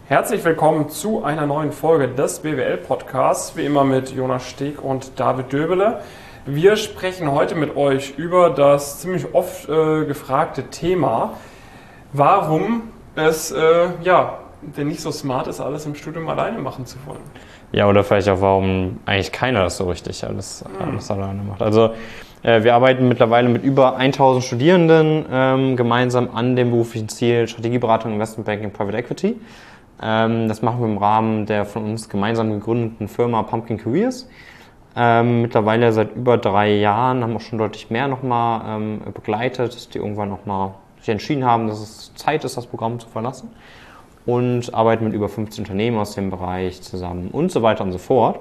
Herzlich willkommen zu einer neuen Folge des BWL-Podcasts, wie immer mit Jonas Steg und David Döbele. Wir sprechen heute mit euch über das ziemlich oft gefragte Thema, warum es denn nicht so smart ist, alles im Studium alleine machen zu wollen. Ja, oder vielleicht auch, warum eigentlich keiner das so richtig alles alleine macht. Also wir arbeiten mittlerweile mit über 1000 Studierenden gemeinsam an dem beruflichen Ziel Strategieberatung, Investmentbanking, Private Equity. Das machen wir im Rahmen der von uns gemeinsam gegründeten Firma Pumpkin Careers. Mittlerweile seit über 3 Jahren, haben auch schon deutlich mehr nochmal begleitet, die irgendwann nochmal sich entschieden haben, dass es Zeit ist, das Programm zu verlassen. Und arbeiten mit über 15 Unternehmen aus dem Bereich zusammen und so weiter und so fort.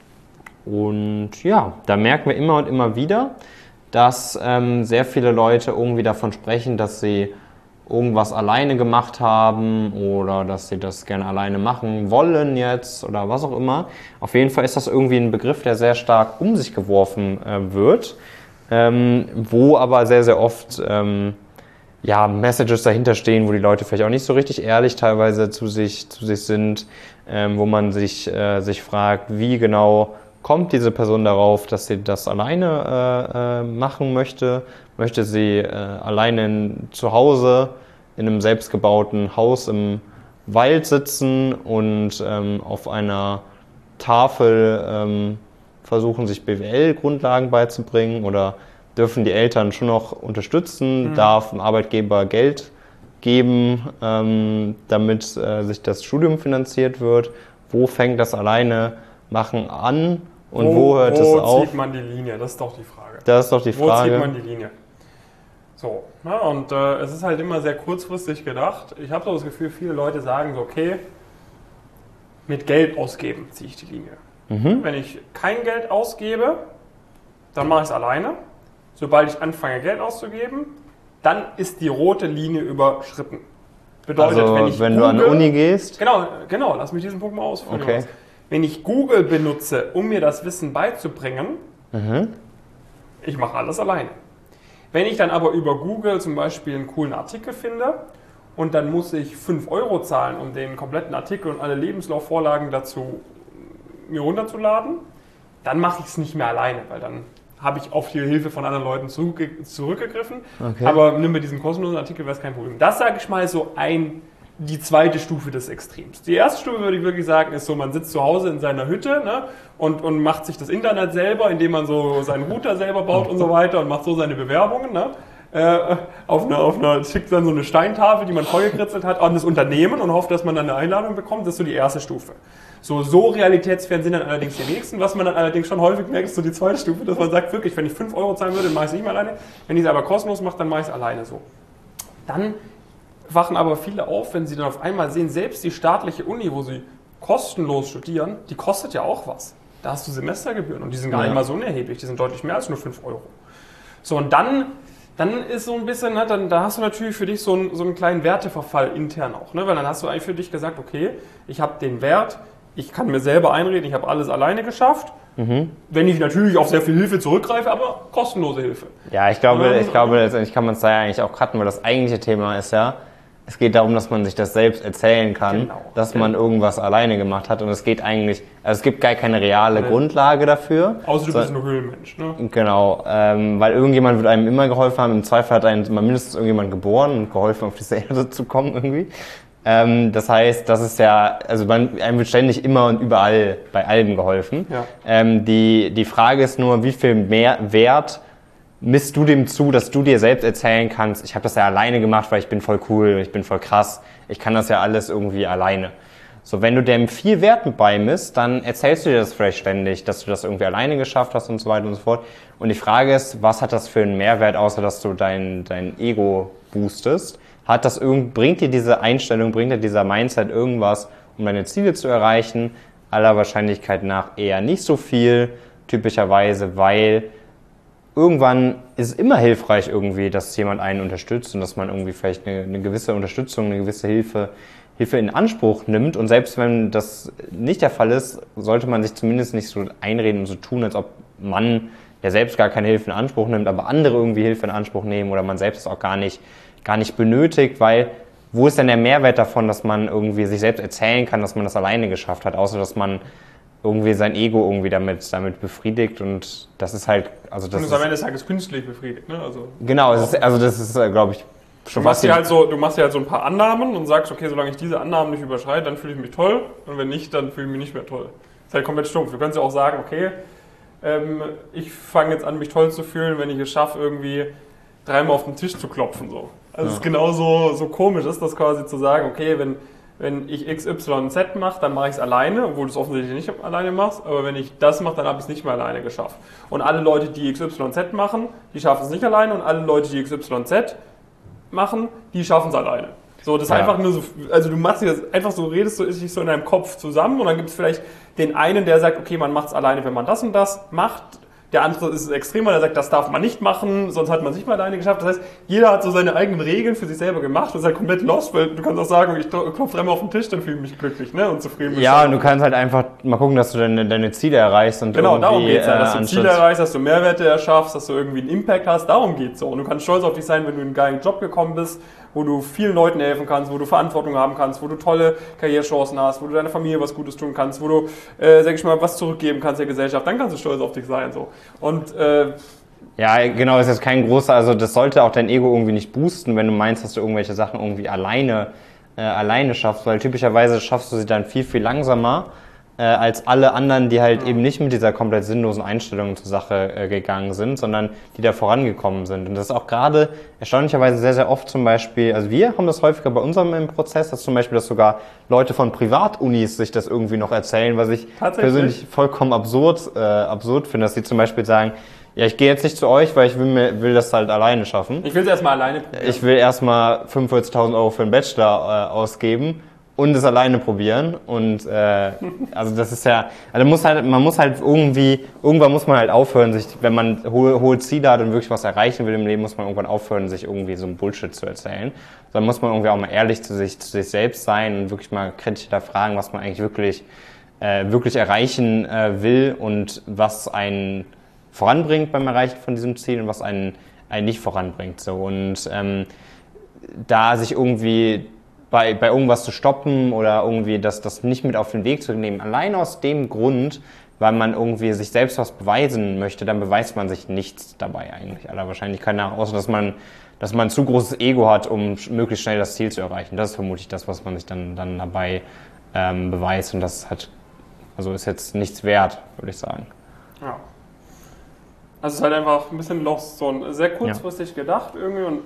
Und ja, da merken wir immer und immer wieder, dass sehr viele Leute irgendwie davon sprechen, dass sie irgendwas alleine gemacht haben oder dass sie das gerne alleine machen wollen jetzt oder was auch immer. Auf jeden Fall ist das irgendwie ein Begriff, der sehr stark um sich geworfen wird, wo aber sehr, sehr oft Messages dahinter stehen, wo die Leute vielleicht auch nicht so richtig ehrlich teilweise zu sich sind, wo man sich fragt, wie genau kommt diese Person darauf, dass sie das alleine machen möchte? Möchte sie alleine zu Hause in einem selbstgebauten Haus im Wald sitzen und auf einer Tafel versuchen, sich BWL-Grundlagen beizubringen? Oder dürfen die Eltern schon noch unterstützen? Darf ein Arbeitgeber Geld geben, damit sich das Studium finanziert wird? Wo fängt das alleine machen an? Und wo hört es auf? Wo zieht man die Linie? Das ist doch die Frage. Das ist doch die Frage. Wo zieht man die Linie? So, und es ist halt immer sehr kurzfristig gedacht. Ich habe so das Gefühl, viele Leute sagen so, okay, mit Geld ausgeben ziehe ich die Linie. Wenn ich kein Geld ausgebe, dann mache ich es alleine. Sobald ich anfange, Geld auszugeben, dann ist die rote Linie überschritten. Bedeutet, also, wenn du an die Uni gehst? Genau, lass mich diesen Punkt mal ausführen. Okay. Wenn ich Google benutze, um mir das Wissen beizubringen, ich mache alles alleine. Wenn ich dann aber über Google zum Beispiel einen coolen Artikel finde und dann muss ich 5 € zahlen, um den kompletten Artikel und alle Lebenslaufvorlagen dazu mir runterzuladen, dann mache ich es nicht mehr alleine, weil dann habe ich auf die Hilfe von anderen Leuten zurückgegriffen. Okay. Aber nimm mir diesen kostenlosen Artikel, wäre es kein Problem. Das sage ich mal so die zweite Stufe des Extrems. Die erste Stufe, würde ich wirklich sagen, ist so, man sitzt zu Hause in seiner Hütte, ne, und macht sich das Internet selber, indem man so seinen Router selber baut und so weiter und macht so seine Bewerbungen. Ne, schickt dann so eine Steintafel, die man vollgekritzelt hat, an das Unternehmen und hofft, dass man dann eine Einladung bekommt. Das ist so die erste Stufe. So realitätsfern sind dann allerdings die nächsten. Was man dann allerdings schon häufig merkt, ist so die zweite Stufe, dass man sagt, wirklich, wenn ich 5 € zahlen würde, dann mache ich es nicht mehr alleine. Wenn ich es aber kostenlos mache, dann mache ich es alleine so. Dann wachen aber viele auf, wenn sie dann auf einmal sehen, selbst die staatliche Uni, wo sie kostenlos studieren, die kostet ja auch was. Da hast du Semestergebühren und die sind gar nicht mal so unerheblich, die sind deutlich mehr als nur 5 €. So, und dann ist so ein bisschen, ne, da hast du natürlich für dich so einen kleinen Werteverfall intern auch. Ne? Weil dann hast du eigentlich für dich gesagt, okay, ich habe den Wert, ich kann mir selber einreden, ich habe alles alleine geschafft. Wenn ich natürlich auf sehr viel Hilfe zurückgreife, aber kostenlose Hilfe. Ja, ich glaube, letztendlich kann man es da ja eigentlich auch cutten, weil das eigentliche Thema ist ja, es geht darum, dass man sich das selbst erzählen kann, dass man irgendwas alleine gemacht hat. Und es geht eigentlich, also es gibt gar keine reale Grundlage dafür. Außer du bist nur Höhlenmensch, ne? Genau, weil irgendjemand wird einem immer geholfen haben. Im Zweifel hat einem mindestens irgendjemand geboren und geholfen, auf diese Erde zu kommen irgendwie. Das heißt, das ist ja, also einem wird ständig immer und überall bei allem geholfen. Ja. Die Frage ist nur, wie viel mehr Wert misst du dem zu, dass du dir selbst erzählen kannst, ich habe das ja alleine gemacht, weil ich bin voll cool, ich bin voll krass, ich kann das ja alles irgendwie alleine. So, wenn du dem viel Wert mit beimisst, dann erzählst du dir das vielleicht ständig, dass du das irgendwie alleine geschafft hast und so weiter und so fort. Und die Frage ist, was hat das für einen Mehrwert, außer dass du dein Ego boostest? Bringt dir diese Einstellung, bringt dir dieser Mindset irgendwas, um deine Ziele zu erreichen? Aller Wahrscheinlichkeit nach eher nicht so viel, typischerweise, weil irgendwann ist es immer hilfreich irgendwie, dass jemand einen unterstützt und dass man irgendwie vielleicht eine gewisse Unterstützung, eine gewisse Hilfe in Anspruch nimmt. Und selbst wenn das nicht der Fall ist, sollte man sich zumindest nicht so einreden und so tun, als ob man ja selbst gar keine Hilfe in Anspruch nimmt, aber andere irgendwie Hilfe in Anspruch nehmen oder man selbst es auch gar nicht benötigt, weil wo ist denn der Mehrwert davon, dass man irgendwie sich selbst erzählen kann, dass man das alleine geschafft hat, außer dass man irgendwie sein Ego irgendwie damit befriedigt und das ist halt, also das und ist am Ende des Tages künstlich befriedigt, ne? Also, genau, das ist glaube ich, schon du machst dir halt so ein paar Annahmen und sagst, okay, solange ich diese Annahmen nicht überschreite, dann fühle ich mich toll und wenn nicht, dann fühle ich mich nicht mehr toll. Das ist halt komplett stumpf. Du kannst ja auch sagen, okay, ich fange jetzt an, mich toll zu fühlen, wenn ich es schaffe, irgendwie 3-mal auf den Tisch zu klopfen, so. Also es ist genauso so komisch ist das quasi zu sagen, okay, wenn ich XYZ mache, dann mache ich es alleine, obwohl du es offensichtlich nicht alleine machst, aber wenn ich das mache, dann habe ich es nicht mehr alleine geschafft. Und alle Leute, die XYZ machen, die schaffen es nicht alleine und alle Leute, die XYZ machen, die schaffen es alleine. So, das ist einfach nur so, also du machst dir das einfach so, redest du dich so in deinem Kopf zusammen und dann gibt es vielleicht den einen, der sagt, okay, man macht es alleine, wenn man das und das macht. Der andere ist extremer, der sagt, das darf man nicht machen, sonst hat man es nicht mal alleine geschafft. Das heißt, jeder hat so seine eigenen Regeln für sich selber gemacht und ist halt komplett lost, weil du kannst auch sagen, ich klopfe 3-mal auf den Tisch, dann fühle ich mich glücklich, ne, und zufrieden. Ja, und du kannst halt einfach mal gucken, dass du deine Ziele erreichst und genau, irgendwie, darum geht's ja, dass du Ziele erreichst, dass du Mehrwerte erschaffst, dass du irgendwie einen Impact hast, darum geht's so. Und du kannst stolz auf dich sein, wenn du in einen geilen Job gekommen bist, wo du vielen Leuten helfen kannst, wo du Verantwortung haben kannst, wo du tolle Karrierechancen hast, wo du deiner Familie was Gutes tun kannst, wo du, sag ich mal, was zurückgeben kannst der Gesellschaft, dann kannst du stolz auf dich sein, so. Und, ja, genau, ist jetzt kein großer, also das sollte auch dein Ego irgendwie nicht boosten, wenn du meinst, dass du irgendwelche Sachen irgendwie alleine schaffst, weil typischerweise schaffst du sie dann viel, viel langsamer als alle anderen, die halt eben nicht mit dieser komplett sinnlosen Einstellung zur Sache gegangen sind, sondern die da vorangekommen sind. Und das ist auch gerade erstaunlicherweise sehr, sehr oft zum Beispiel, also wir haben das häufiger bei unserem im Prozess, dass zum Beispiel, dass sogar Leute von Privatunis sich das irgendwie noch erzählen, was ich persönlich vollkommen absurd finde, dass sie zum Beispiel sagen, ja, ich gehe jetzt nicht zu euch, weil ich will das halt alleine schaffen. Ich will es erstmal alleine probieren. Ich will erstmal 45.000 € für einen Bachelor ausgeben und es alleine probieren. Und also das ist ja, also man muss halt irgendwann muss man halt aufhören, sich, wenn man hohe Ziele hat und wirklich was erreichen will im Leben, muss man irgendwann aufhören, sich irgendwie so einen Bullshit zu erzählen. Dann muss man irgendwie auch mal ehrlich zu sich selbst sein und wirklich mal kritisch hinterfragen, was man eigentlich wirklich erreichen will und was einen voranbringt beim Erreichen von diesem Ziel und was einen nicht voranbringt. So. Und da sich irgendwie bei irgendwas zu stoppen oder irgendwie das nicht mit auf den Weg zu nehmen, allein aus dem Grund, weil man irgendwie sich selbst was beweisen möchte, dann beweist man sich nichts dabei eigentlich aller Wahrscheinlichkeit nach, außer dass man ein zu großes Ego hat, um möglichst schnell das Ziel zu erreichen. Das ist vermutlich das, was man sich dann dabei beweist und das ist jetzt nichts wert, würde ich sagen. Ja. Also es ist halt einfach ein bisschen lost, so ein sehr kurzfristig gedacht irgendwie und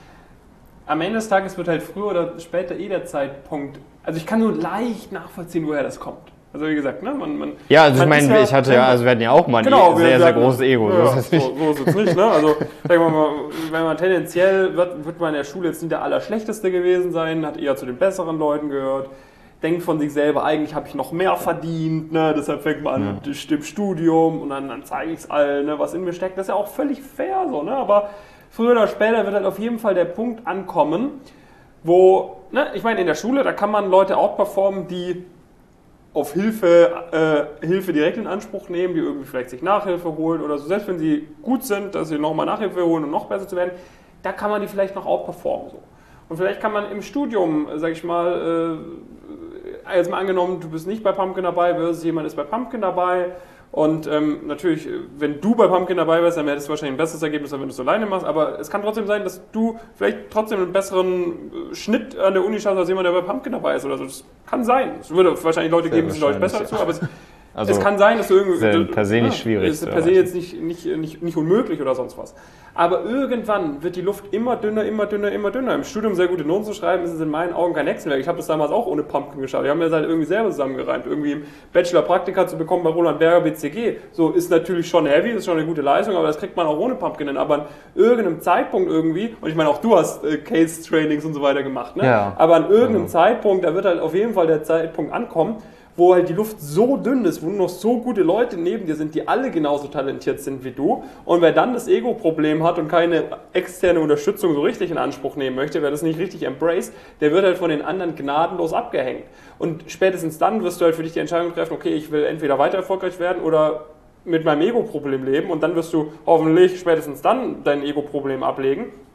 am Ende des Tages wird halt früher oder später der Zeitpunkt, also ich kann nur leicht nachvollziehen, woher das kommt. Also wie gesagt, ne, ja, also ich meine, wir hatten ja auch mal ein sehr großes Ego. Ja, so ist es nicht, ne? Also sagen wir mal, wenn man tendenziell wird man in der Schule jetzt nicht der Allerschlechteste gewesen sein, hat eher zu den besseren Leuten gehört. Denkt von sich selber, eigentlich habe ich noch mehr verdient, ne? Deshalb fängt man an mit dem Studium und dann zeige ich es allen, ne? Was in mir steckt. Das ist ja auch völlig fair, so, ne? Aber früher oder später wird halt auf jeden Fall der Punkt ankommen, wo, ne? Ich meine, in der Schule, da kann man Leute outperformen, die auf Hilfe direkt in Anspruch nehmen, die irgendwie vielleicht sich Nachhilfe holen oder so. Selbst wenn sie gut sind, dass sie nochmal Nachhilfe holen, um noch besser zu werden, da kann man die vielleicht noch outperformen, so. Und vielleicht kann man im Studium, sag ich mal, jetzt mal angenommen, du bist nicht bei Pumpkin dabei, versus jemand ist bei Pumpkin dabei. Und natürlich, wenn du bei Pumpkin dabei wärst, dann hättest du wahrscheinlich ein besseres Ergebnis, als wenn du es alleine machst. Aber es kann trotzdem sein, dass du vielleicht trotzdem einen besseren Schnitt an der Uni schaffst, als jemand, der bei Pumpkin dabei ist oder so. Das kann sein. Es würde wahrscheinlich Leute geben, die sind deutlich besser dazu, aber es kann sein, dass du irgendwie... Das ist per se nicht schwierig. Das ist per se jetzt nicht unmöglich oder sonst was. Aber irgendwann wird die Luft immer dünner, immer dünner, immer dünner. Im Studium sehr gute Noten zu schreiben, ist es in meinen Augen kein Hexenwerk. Ich habe das damals auch ohne Pumpkin geschafft. Wir haben das halt irgendwie selber zusammengereimt. Irgendwie im Bachelor Praktika zu bekommen bei Roland Berger BCG. So ist natürlich schon heavy, ist schon eine gute Leistung, aber das kriegt man auch ohne Pumpkin hin. Aber an irgendeinem Zeitpunkt irgendwie, und ich meine auch du hast Case-Trainings und so weiter gemacht, ne? Ja. Aber an irgendeinem Zeitpunkt, da wird halt auf jeden Fall der Zeitpunkt ankommen, wo halt die Luft so dünn ist, wo nur noch so gute Leute neben dir sind, die alle genauso talentiert sind wie du. Und wer dann das Ego-Problem hat und keine externe Unterstützung so richtig in Anspruch nehmen möchte, wer das nicht richtig embraced, der wird halt von den anderen gnadenlos abgehängt. Und spätestens dann wirst du halt für dich die Entscheidung treffen, okay, ich will entweder weiter erfolgreich werden oder mit meinem Ego-Problem leben. Und dann wirst du hoffentlich spätestens dann dein Ego-Problem ablegen.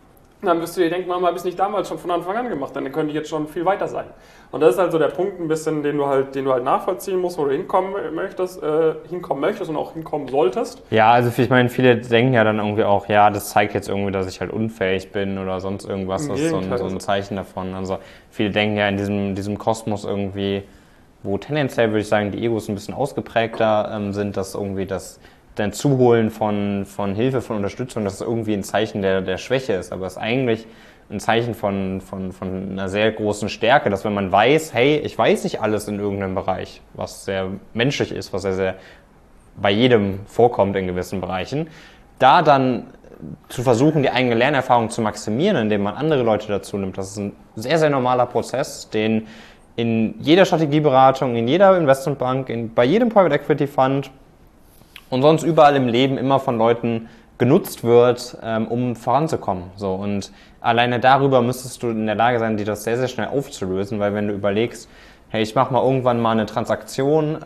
dann wirst du dir denken, Mama, habe ich es nicht damals schon von Anfang an gemacht, dann könnte ich jetzt schon viel weiter sein. Und das ist halt so der Punkt ein bisschen, den du halt nachvollziehen musst, wo du hinkommen möchtest und auch hinkommen solltest. Ja, also ich meine, viele denken ja dann irgendwie auch, ja, das zeigt jetzt irgendwie, dass ich halt unfähig bin oder sonst irgendwas. Das ist so ein Zeichen davon. Also viele denken ja in diesem Kosmos irgendwie, wo tendenziell, würde ich sagen, die Egos ein bisschen ausgeprägter sind, dass irgendwie das dann Zuholen von Hilfe, von Unterstützung, dass es irgendwie ein Zeichen der Schwäche ist. Aber es ist eigentlich ein Zeichen von einer sehr großen Stärke, dass wenn man weiß, hey, ich weiß nicht alles in irgendeinem Bereich, was sehr menschlich ist, was sehr bei jedem vorkommt in gewissen Bereichen, da dann zu versuchen, die eigene Lernerfahrung zu maximieren, indem man andere Leute dazu nimmt, das ist ein sehr, sehr normaler Prozess, den in jeder Strategieberatung, in jeder Investmentbank, bei jedem Private Equity Fund und sonst überall im Leben immer von Leuten genutzt wird, um voranzukommen. So, und alleine darüber müsstest du in der Lage sein, dir das sehr, sehr schnell aufzulösen, weil wenn du überlegst, hey, ich mache mal irgendwann mal eine Transaktion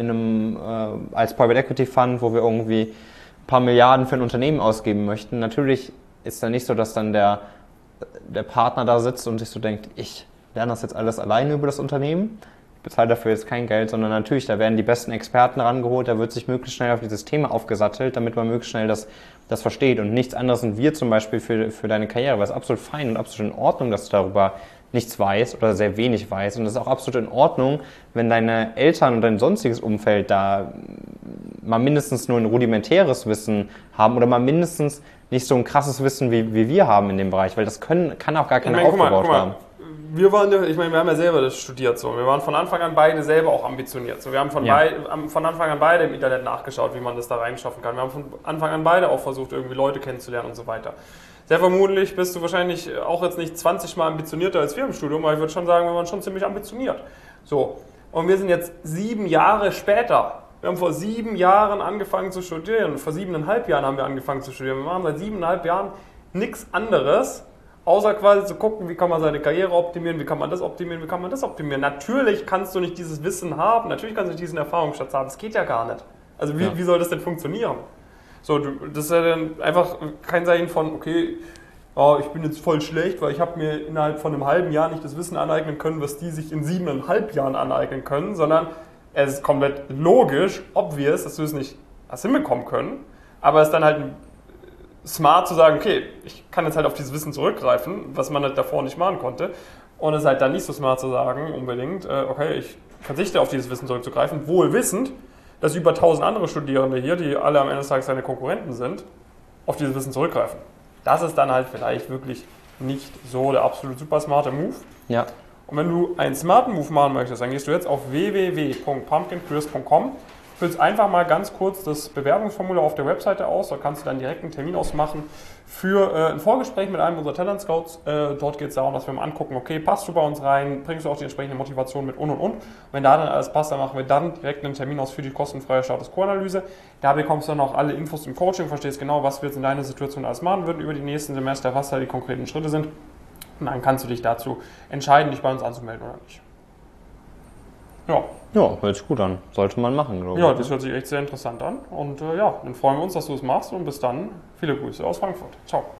als Private Equity Fund, wo wir irgendwie ein paar Milliarden für ein Unternehmen ausgeben möchten, natürlich ist da nicht so, dass dann der Partner da sitzt und sich so denkt, ich lerne das jetzt alles alleine über das Unternehmen, bezahle dafür jetzt kein Geld, sondern natürlich, da werden die besten Experten rangeholt, da wird sich möglichst schnell auf dieses Thema aufgesattelt, damit man möglichst schnell das versteht. Und nichts anderes sind wir zum Beispiel für deine Karriere, weil es absolut fein und absolut in Ordnung, dass du darüber nichts weißt oder sehr wenig weißt. Und es ist auch absolut in Ordnung, wenn deine Eltern und dein sonstiges Umfeld da mal mindestens nur ein rudimentäres Wissen haben oder mal mindestens nicht so ein krasses Wissen wie wir haben in dem Bereich, weil das kann auch gar keiner aufgebaut haben. Wir haben ja selber das studiert so. Wir waren von Anfang an beide selber auch ambitioniert. So, wir haben von Anfang an beide im Internet nachgeschaut, wie man das da reinschaffen kann. Wir haben von Anfang an beide auch versucht, irgendwie Leute kennenzulernen und so weiter. Sehr vermutlich bist du wahrscheinlich auch jetzt nicht 20 Mal ambitionierter als wir im Studium, aber ich würde schon sagen, wir waren schon ziemlich ambitioniert. So. Und wir sind jetzt 7 Jahre später. Wir haben vor 7 Jahren angefangen zu studieren. Vor 7,5 Jahren haben wir angefangen zu studieren. Wir machen seit 7,5 Jahren nichts anderes, außer quasi zu gucken, wie kann man seine Karriere optimieren, wie kann man das optimieren, wie kann man das optimieren. Natürlich kannst du nicht dieses Wissen haben, natürlich kannst du nicht diesen Erfahrungsschatz haben, das geht ja gar nicht. Also wie soll das denn funktionieren? So, das ist ja dann einfach kein Zeichen von, okay, ich bin jetzt voll schlecht, weil ich habe mir innerhalb von einem halben Jahr nicht das Wissen aneignen können, was die sich in 7,5 Jahren aneignen können, sondern es ist komplett logisch, obvious, dass du es nicht hast hinbekommen können, aber es ist dann halt smart zu sagen, okay, ich kann jetzt halt auf dieses Wissen zurückgreifen, was man halt davor nicht machen konnte. Und es ist halt dann nicht so smart zu sagen, unbedingt, okay, ich verzichte auf dieses Wissen zurückzugreifen, wohl wissend, dass über 1000 andere Studierende hier, die alle am Ende des Tages seine Konkurrenten sind, auf dieses Wissen zurückgreifen. Das ist dann halt vielleicht wirklich nicht so der absolut super smarte Move. Ja. Und wenn du einen smarten Move machen möchtest, dann gehst du jetzt auf www.pumpkincareers.com, füllst einfach mal ganz kurz das Bewerbungsformular auf der Webseite aus, da kannst du dann direkt einen Termin ausmachen für ein Vorgespräch mit einem unserer Talent Scouts. Dort geht es darum, dass wir mal angucken, okay, passt du bei uns rein, bringst du auch die entsprechende Motivation mit und. Wenn da dann alles passt, dann machen wir dann direkt einen Termin aus für die kostenfreie Status Quo-Analyse. Da bekommst du dann auch alle Infos im Coaching, verstehst genau, was wir jetzt in deiner Situation alles machen würden über die nächsten Semester, was da die konkreten Schritte sind. Und dann kannst du dich dazu entscheiden, dich bei uns anzumelden oder nicht. Ja, hört sich gut an. Sollte man machen, glaube ich. Ja, das hört sich echt sehr interessant an. Und dann freuen wir uns, dass du es machst. Und bis dann, viele Grüße aus Frankfurt. Ciao.